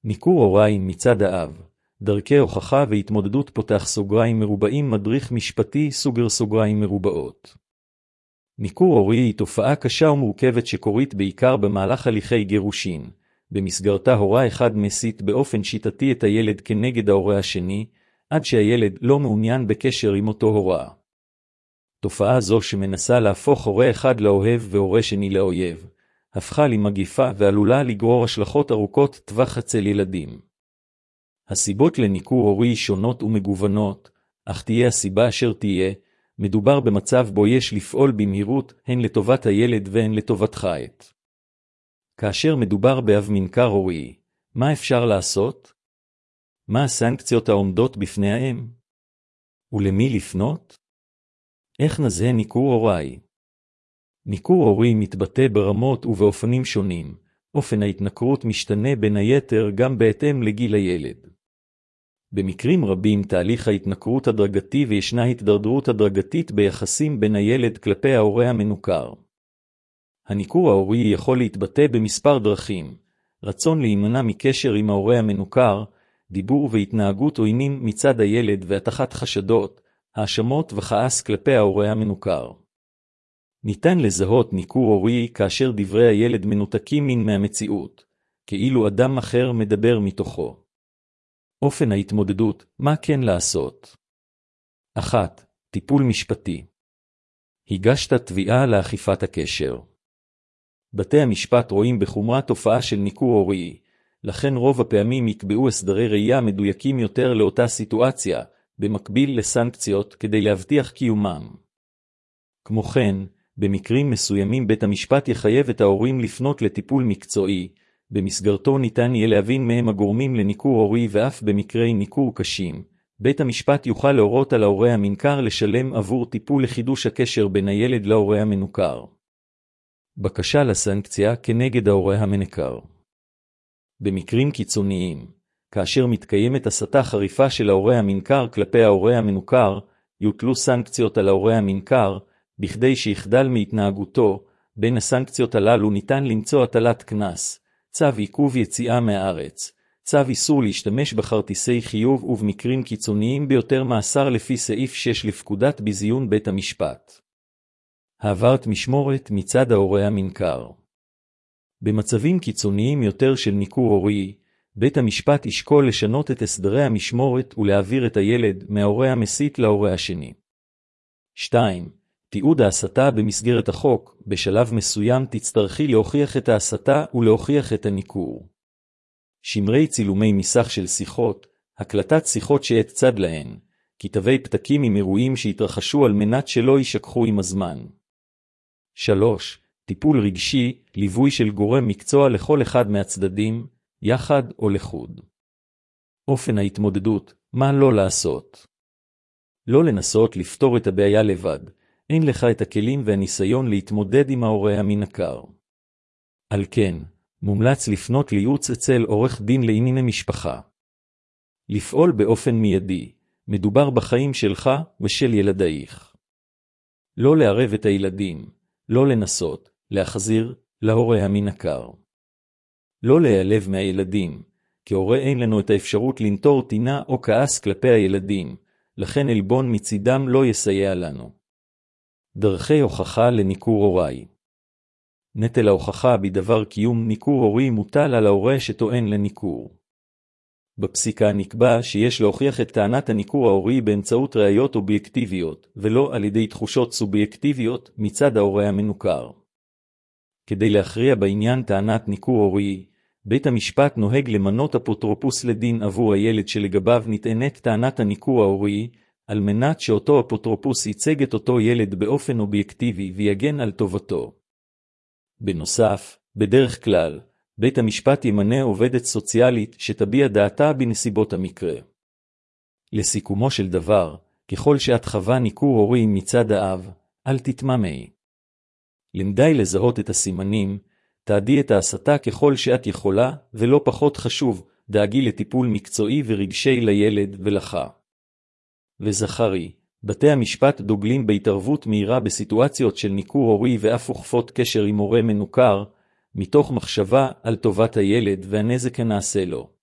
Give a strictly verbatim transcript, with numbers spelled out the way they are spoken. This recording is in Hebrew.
ניכור הורי מצד האב, דרכי הוכחה והתמודדות פותח סוגריים מרובעים מדריך משפטי סוגר סוגריים מרובעות. ניכור הורי היא תופעה קשה ומורכבת שקורית בעיקר במהלך הליכי גירושין, במסגרתה הורה אחד מסית באופן שיטתי את הילד כנגד ההורה השני, עד שהילד לא מעוניין בקשר עם אותו הורה. תופעה זו שמנסה להפוך הורה אחד לאוהב והורה שני לאויב, הפכה למגיפה ועלולה לגרור השלכות ארוכות טווח אצל ילדים. הסיבות לניכור הורי שונות ומגוונות, אך תהיה הסיבה אשר תהיה, מדובר במצב בו יש לפעול במהירות הן לטובת הילד והן לטובתך את. כאשר מדובר באב מנכר הורי, מה אפשר לעשות? מה הסנקציות העומדות בפני האם? ולמי לפנות? איך נזהה ניכור הורי? ניכור הורי מתבטא ברמות ובאופנים שונים, אופן ההתנכרות משתנה בין היתר גם בהתאם לגיל הילד. במקרים רבים תהליך ההתנכרות הדרגתי וישנה התדרדרות הדרגתית ביחסים בין הילד כלפי ההורה המנוכר. הניכור ההורי יכול להתבטא במספר דרכים, רצון להימנע מקשר עם ההורה המנוכר, דיבור והתנהגות עוינים מצד הילד והטחת חשדות, האשמות וכעס כלפי ההורה המנוכר. ניתן לזהות ניכור הורי כאשר דברי הילד מנותקים מן מהמציאות, כאילו אדם אחר מדבר מתוכו. אופן ההתמודדות, מה כן לעשות? אחת. טיפול משפטי. הגשת תביעה לאכיפת הקשר. בתי המשפט רואים בחומרה תופעה של ניכור הורי, לכן רוב הפעמים יקבעו הסדרי ראייה מדויקים יותר לאותה סיטואציה, במקביל לסנקציות כדי להבטיח קיומם. כמו כן, במקרים מסוימים בית המשפט יחייב את ההורים לפנות לטיפול מקצועי, במסגרתו ניתן יהיה להבין מהם הגורמים לניכור הורי ואף במקרי ניכור קשים. בית המשפט יוכל להורות על ההורה המנכר לשלם עבור טיפול לחידוש הקשר בין הילד להורה המנוכר. בקשה לסנקציה כנגד ההורה המנוכר. במקרים קיצוניים, כאשר מתקיימת הסתה חריפה של ההורה המנכר כלפי ההורה המנוכר, יוטלו סנקציות על ההורה המנכר, בכדי שיחדל מהתנהגותו. בין הסנקציות הללו ניתן למצוא הטלת קנס, צו עיכוב יציאה מהארץ, צו איסור להשתמש בכרטיסי חיוב ובמקרים קיצוניים ביותר מאסר לפי סעיף שש לפקודת ביזיון בית המשפט. העברת משמורת מצד ההורה המנכר. במצבים קיצוניים יותר של ניכור הורי, בית המשפט ישקול לשנות את הסדרי המשמורת ולהעביר את הילד מההורה המסית להורה השני. שתיים. תיעוד ההסתה במסגרת החוק, בשלב מסוים תצטרכי להוכיח את ההסתה ולהוכיח את הניכור. שמרי צילומי מסך של שיחות, הקלטת שיחות שאת צד להן, כתבי פתקים עם אירועים שהתרחשו על מנת שלא יישכחו עם הזמן. שלוש. טיפול רגשי, ליווי של גורם מקצוע לכל אחד מהצדדים, יחד או לחוד. אופן ההתמודדות, מה לא לעשות. לא לנסות לפתור את הבעיה לבד, אין לך את הכלים והניסיון להתמודד עם ההורה המנוכר. על כן, מומלץ לפנות לייעוץ אצל עורך דין לענייני משפחה. לפעול באופן מיידי, מדובר בחיים שלך ושל ילדייך. לא לערב את הילדים, לא לנסות, להחזיר להורה המנוכר. לא להיעלב מהילדים, כהורה אין לנו את האפשרות לנטור טינה או כעס כלפי הילדים, לכן אלבון מצידם לא יסייע לנו. דרכי הוכחה לניכור הורי. נטל ההוכחה בדבר קיום ניכור הורי מוטל על ההורה שטוען לניכור. בפסיקה נקבע שיש להוכיח את טענת הניכור ההורי באמצעות ראיות אובייקטיביות, ולא על ידי תחושות סובייקטיביות מצד ההורה המנוכר. כדי להכריע בעניין טענת ניכור הורי, בית המשפט נוהג למנות אפוטרופוס לדין עבור הילד שלגביו נטענת טענת הניכור ההורי, על מנת שאותו אפוטרופוס ייצג את אותו ילד באופן אובייקטיבי ויגן על טובתו. בנוסף, בדרך כלל, בית המשפט ימנה עובדת סוציאלית שתביע דעתה בנסיבות המקרה. לסיכומו של דבר, ככל שאת חווה ניכור הורי מצד האב, אל תתממי. למדי לזהות את הסימנים, תעדי את ההסתה ככל שאת יכולה, ולא פחות חשוב, דאגי לטיפול מקצועי ורגשי לילד ולך. וזכרי, בתי המשפט דוגלים בהתערבות מהירה בסיטואציות של ניכור הורי ואף אוכפות קשר עם הורה מנוכר, מתוך מחשבה על טובת הילד והנזק הנעשה לו.